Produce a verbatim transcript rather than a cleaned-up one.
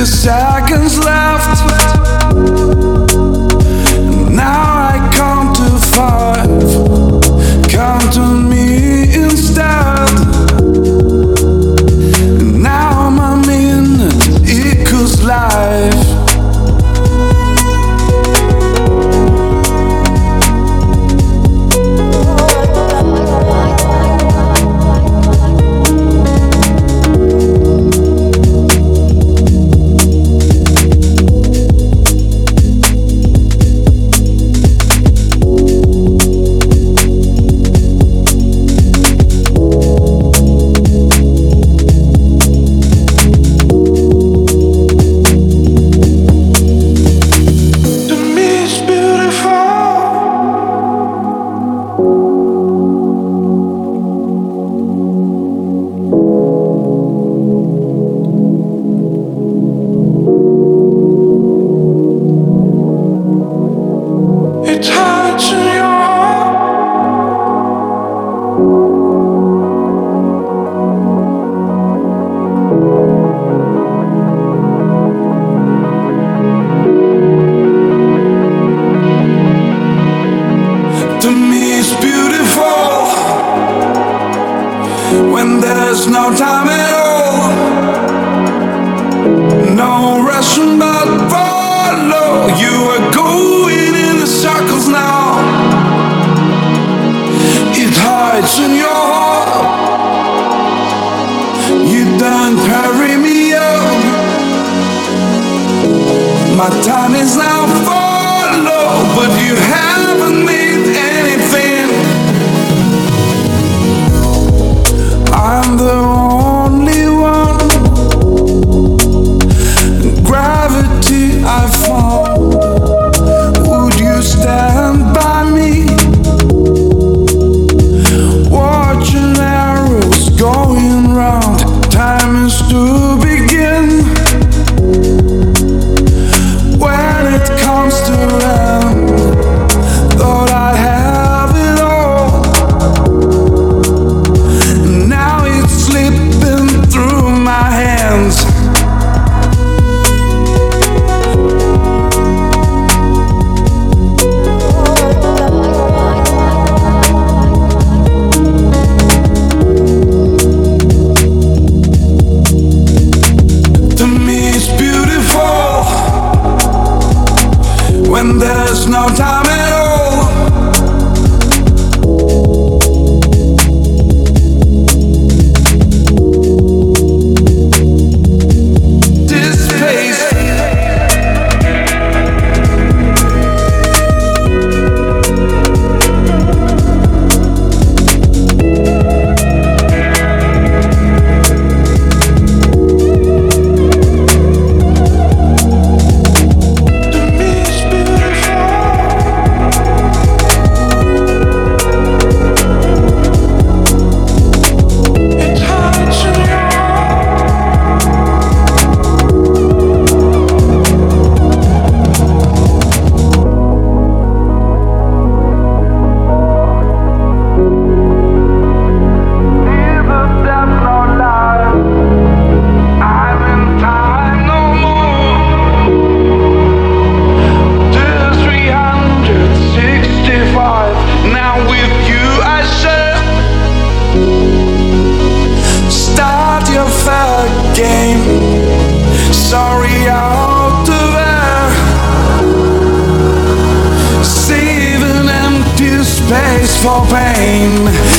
Seconds left. Now I count to five. Count on me instead. Now my minute equals life. There's no time at all. No rushing but follow. You are going in the circles now. It hides in your heart. You don't hurry me up. My time is now follow, but you haven't made anything. I'm the only one. Gravity I found. Would you stand by me? Watching arrows going round. Time is to begin. When it comes to end, thought I have it all. Now it's slipping through my hands. To me it's beautiful when there's no time at all. This place game. Sorry out there, saving empty space for pain.